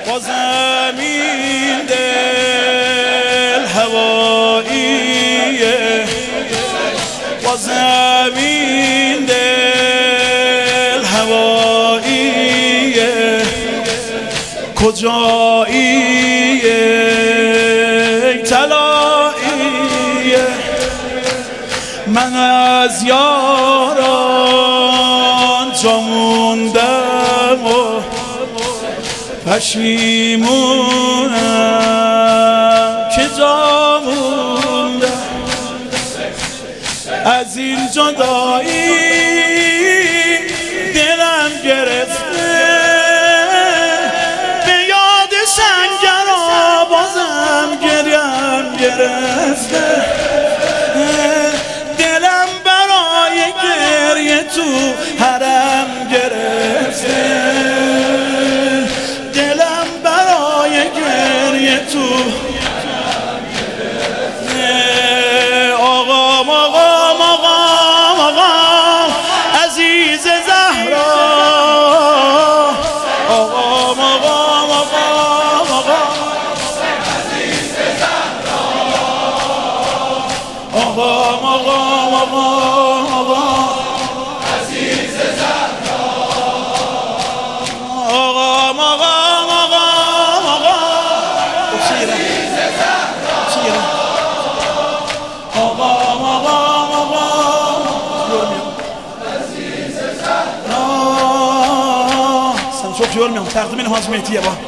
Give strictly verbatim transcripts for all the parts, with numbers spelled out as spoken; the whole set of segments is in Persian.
بازم این دل هواییه، بازم این دل هواییه، کجاییه طلاییه. من از یاران جا موندم و پشیمونم که جا موندم از این جدایی. دلم گرفته به یاد سنگرها، بازم گریم گرفته. دلم برای گریه تو حرم گرفته، دلم برای گریه تو. آقا آقا آقا آقا عزیز زهرا، آقا آقا آقا آقا عزیز زهرا، آقا آقا آقا آقا عزیز زهرا، آقا آقا آقا آقا عزیز زهرا، آقا آقا آقا عزیز زهرا. Sen çok yormuyorum. Takdimin hazmetiye bak.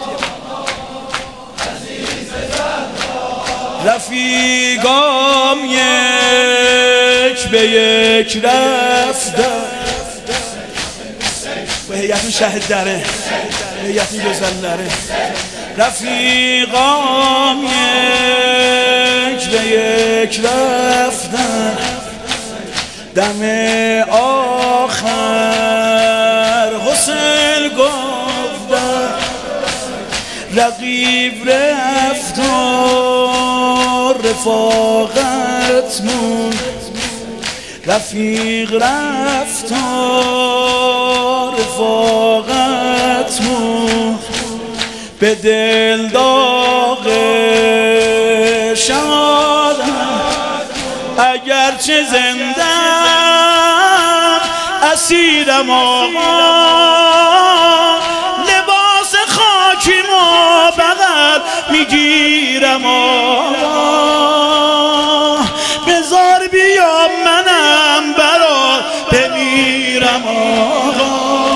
رفیقام یک به یک رفتن، و هیئت شهید داره، هیئت گذلاره. رفیقام یک به یک رفتن، دم آخر حسین گفتن. رقیب رفت و رفاقت موند، رفیق رفت و رفاقت موند. به دل داغ شهادت اگرچه زندم، اسیرم آقا لباس خاکیمو بغل میگیرم آقا. بذار بیام منم برات بمیرم آقا،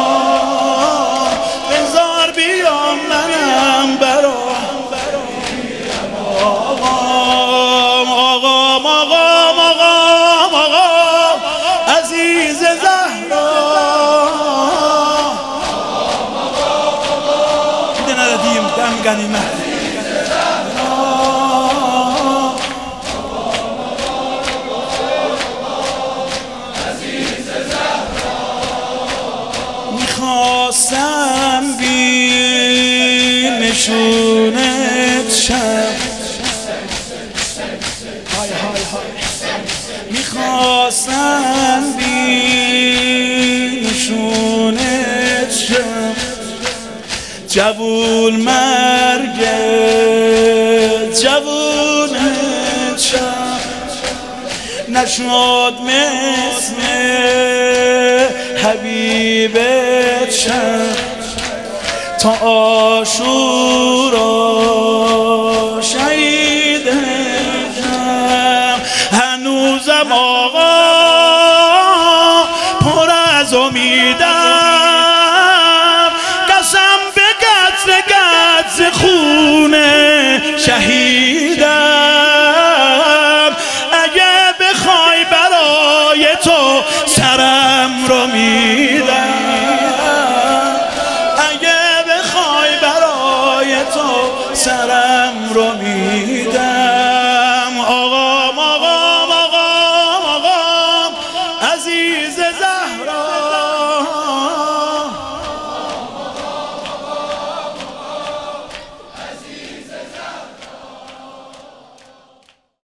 بذار بیام منم برات بمیرم آقا. آقا آقا آقا آقا عزیز زهرا، دیده ندادیم دم غنیمت. میخواستم بی نشونت شم، های های های. میخواستم بی نشونت شم، جوون مرگ جوونت شم. نشد مثل حبیبت شم، تا عاشورا شهیدت شم. هنوزم آقا پر از امیدم،